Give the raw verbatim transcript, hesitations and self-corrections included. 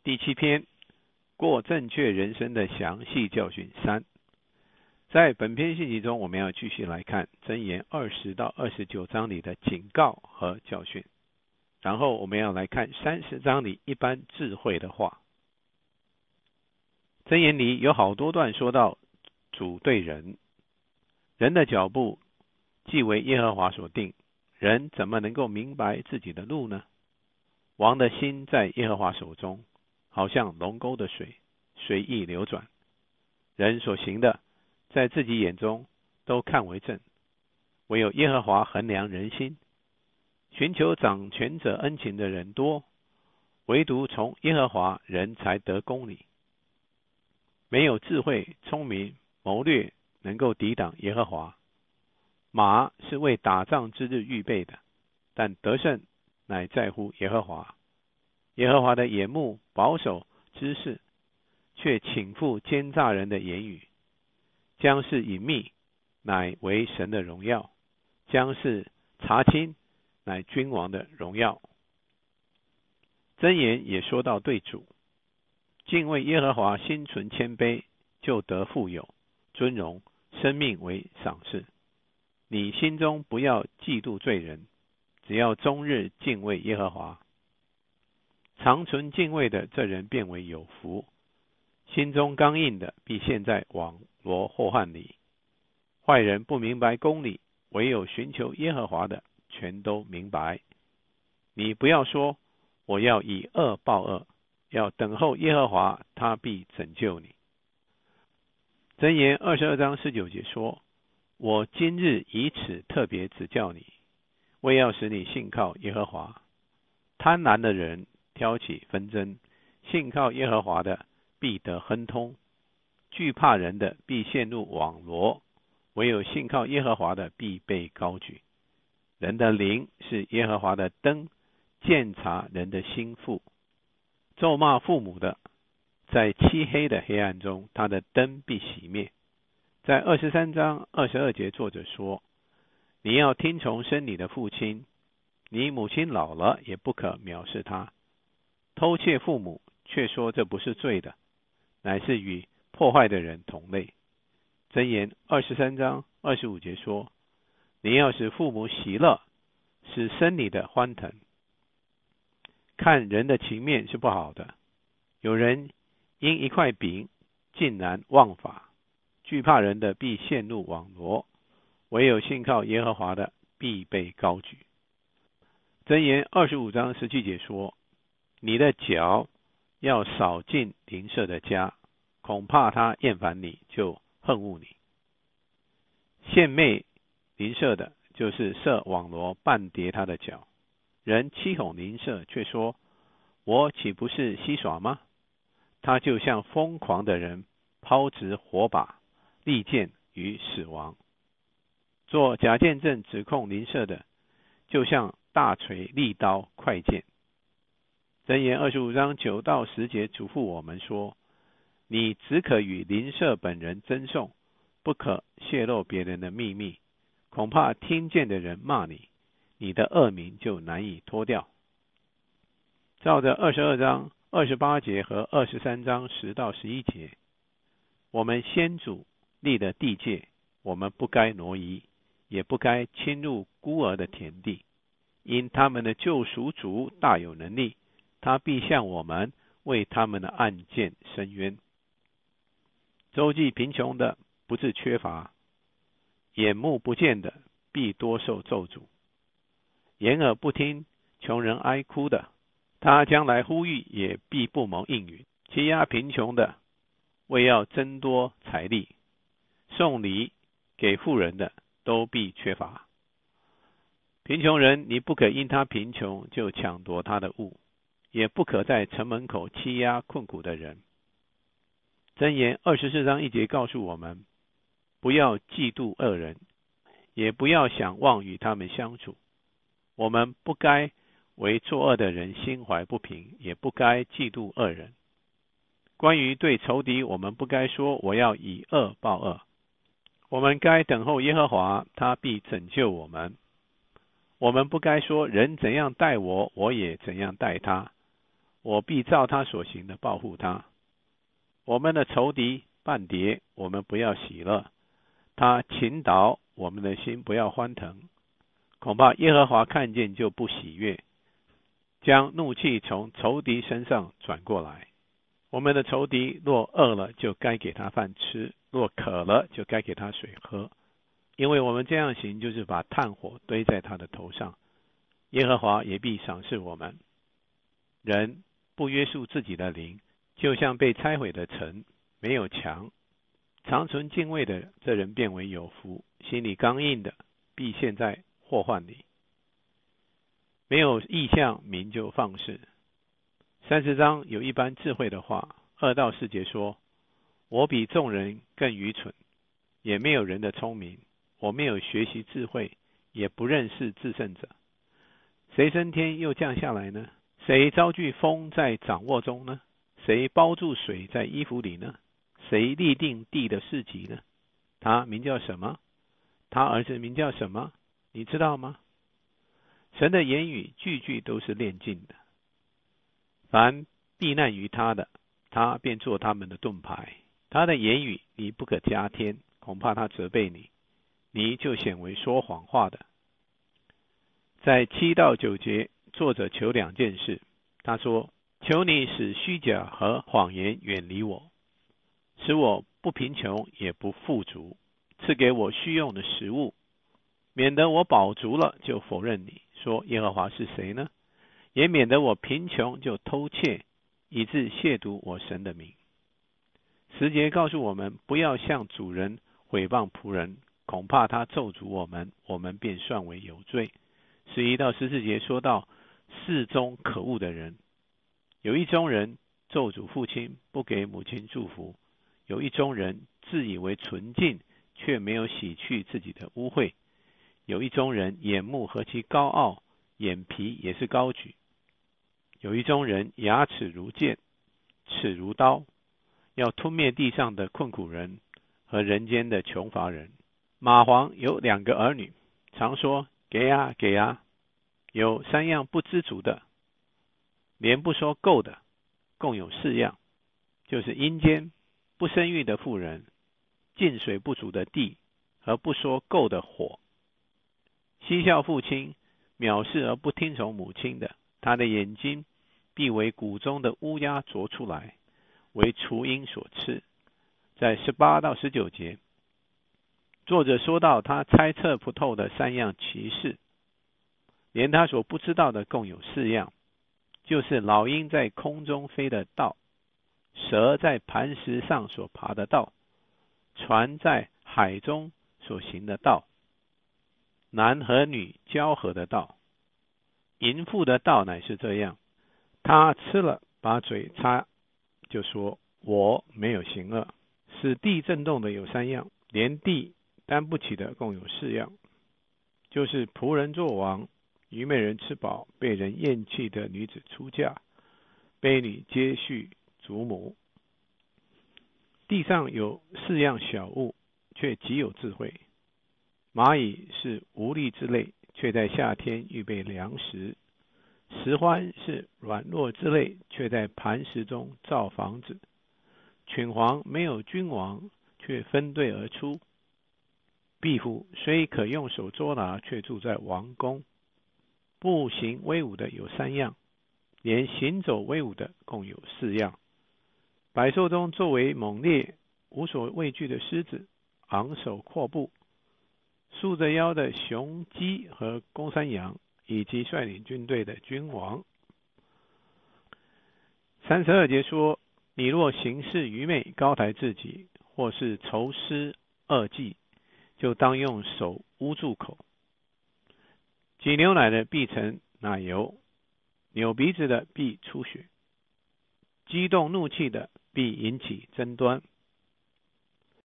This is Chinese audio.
第七篇，过正确人生的详细教训三。在本篇信息中，我们要继续来看箴言二十到二十九章里的警告和教训，然后我们要来看三十章里一般智慧的话。箴言里有好多段说到主对人，人的脚步既为耶和华所定，人怎么能够明白自己的路呢？王的心在耶和华手中，好像龙沟的水，随意流转。人所行的，在自己眼中都看为正，唯有耶和华衡量人心。寻求掌权者恩情的人多，唯独从耶和华人才得公理。没有智慧、聪明、谋略能够抵挡耶和华。马是为打仗之日预备的，但得胜乃在乎耶和华。耶和华的眼目保守知识，却倾覆奸诈人的言语。将是隐秘，乃为神的荣耀；将是查清，乃君王的荣耀。箴言也说到对主，敬畏耶和华，心存谦卑，就得富有、尊荣、生命为赏赐。你心中不要嫉妒罪人，只要终日敬畏耶和华。常存敬畏的，这人变为有福；心中刚硬的，必陷在网罗祸患里。坏人不明白公理，唯有寻求耶和华的，全都明白。你不要说，我要以恶报恶，要等候耶和华，他必拯救你。箴言二十二章十九节说，我今日以此特别指教你，为要使你信靠耶和华。贪婪的人挑起纷争，信靠耶和华的必得亨通。惧怕人的必陷入网罗，唯有信靠耶和华的必被高举。人的灵是耶和华的灯，鉴察人的心腹。咒骂父母的，在漆黑的黑暗中，他的灯必熄灭。在二十三章二十二节，作者说，你要听从生你的父亲，你母亲老了也不可藐视他。偷窃父母，却说这不是罪的，乃是与破坏的人同类。箴言二十三章二十五节说，你要使父母喜乐，使生你的欢腾。看人的情面是不好的，有人因一块饼竟然忘法。惧怕人的必陷入网罗，唯有信靠耶和华的必被高举。箴言二十五章十七节说，你的脚要少进邻舍的家，恐怕他厌烦你，就恨恶你。献媚邻舍的，就是设网罗绊跌他的脚。人欺哄邻舍，却说，我岂不是戏耍吗？他就像疯狂的人抛掷火把，利剑与死亡。做假见证指控邻舍的，就像大锤利刀快剑。箴言二十五章九到十节嘱咐我们说，你只可与邻舍本人争讼，不可泄露别人的秘密，恐怕听见的人骂你，你的恶名就难以脱掉。照着二十二章二十八节和二十三章十到十一节，我们先祖立的地界，我们不该挪移，也不该侵入孤儿的田地，因他们的救赎主大有能力，他必向我们为他们的案件伸冤。周济贫穷的不致缺乏，眼目不见的必多受咒诅。掩耳不听穷人哀哭的，他将来呼吁也必不蒙应允。欺压贫穷的，为要增多财力，送礼给富人的都必缺乏。贫穷人，你不可因他贫穷就抢夺他的物，也不可在城门口欺压困苦的人。箴言二十四章一节告诉我们，不要嫉妒恶人，也不要想望与他们相处。我们不该为作恶的人心怀不平，也不该嫉妒恶人。关于对仇敌，我们不该说我要以恶报恶，我们该等候耶和华，他必拯救我们。我们不该说人怎样待我，我也怎样待他。 我必照他所行的报复他。我们的仇敌半跌，我们不要喜乐；他倾倒，我们的心不要欢腾。恐怕耶和华看见就不喜悦，将怒气从仇敌身上转过来。我们的仇敌若饿了，就该给他饭吃；若渴了，就该给他水喝。因为我们这样行，就是把炭火堆在他的头上。耶和华也必赏赐我们。人不约束自己的灵，就像被拆毁的城，没有墙。常存敬畏的这人变为有福，心里刚硬的必陷在祸患里。没有意象，民就放肆。三十章有一般智慧的话，二到四节说：我比众人更愚蠢，也没有人的聪明。我没有学习智慧，也不认识至圣者。谁升天又降下来呢？谁招聚风在掌握中呢？谁包住水在衣服里呢？谁立定地的事迹呢？他名叫什么？他儿子名叫什么？你知道吗？神的言语句句都是炼净的。凡避难于他的，他便做他们的盾牌。他的言语你不可加添，恐怕他责备你，你就显为说谎话的。在七到九节，作者求两件事。他说：求你使虚假和谎言远离我，使我不贫穷也不富足，赐给我需用的食物，免得我饱足了就否认你，说耶和华是谁呢？也免得我贫穷就偷窃，以致亵渎我神的名。十节告诉我们，不要向主人毁谤仆人，恐怕他咒诅我们，我们便算为有罪。十一到十四节说到四宗可恶的人。有一宗人咒诅父亲，不给母亲祝福；有一宗人自以为纯净，却没有洗去自己的污秽；有一宗人眼目何其高傲，眼皮也是高举；有一宗人牙齿如剑，齿如刀，要吞灭地上的困苦人和人间的穷乏人。蚂蟥有两个儿女，常说给啊给啊，有三样不知足的，连不说够的，共有四样，就是阴间、不生育的妇人、进水不足的地和不说够的火。嬉笑父亲，藐视而不听从母亲的，他的眼睛必为谷中的乌鸦啄出来，为雏鹰所吃。在十八到十九节，作者说到他猜测不透的三样奇事，连他所不知道的共有四样，就是老鹰在空中飞的道，蛇在磐石上所爬的道，船在海中所行的道，男和女交合的道。淫妇的道乃是这样，他吃了把嘴擦，就说我没有行恶。使地震动的有三样，连地担不起的共有四样，就是仆人作王，愚昧人吃饱，被人厌弃的女子出嫁，婢女接续祖母。地上有四样小物，却极有智慧。蚂蚁是无力之类，却在夏天预备粮食；石獾是软弱之类，却在磐石中造房子；犬皇没有君王，却分队而出；壁虎虽可用手捉拿，却住在王宫。步行威武的有三样，连行走威武的共有四样。百兽中作为猛烈无所畏惧的狮子，昂首阔步，束着腰的雄鸡和公山羊，以及率领军队的君王。三十二节说，你若行事愚昧，高抬自己，或是仇施恶计，就当用手捂住口。挤牛奶的必成奶油，扭鼻子的必出血，激动怒气的必引起争端。